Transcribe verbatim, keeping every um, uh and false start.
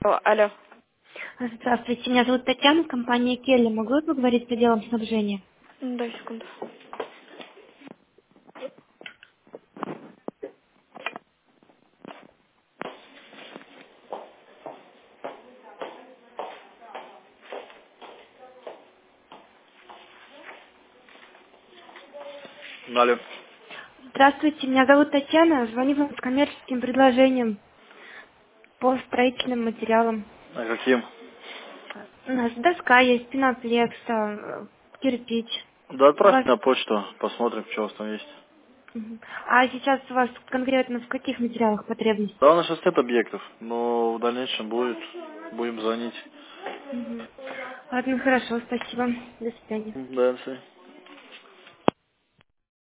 О, алло. Здравствуйте, меня зовут Татьяна, компания Келли. Могу я поговорить с отделом снабжения? М, Дай секунду. Алло. Здравствуйте, меня зовут Татьяна. Звоню вам с коммерческим предложением по строительным материалам. А каким? У нас доска есть, пеноплекс, э, кирпич. Да У вас... отправьте на почту, посмотрим, что у вас там есть. Мгм. А сейчас у вас конкретно в каких материалах потребность? Да, у нас сейчас нет объектов, но в дальнейшем будет. Будем звонить. Мгм. Ладно, хорошо, спасибо. До свидания. М, Да, до свидания.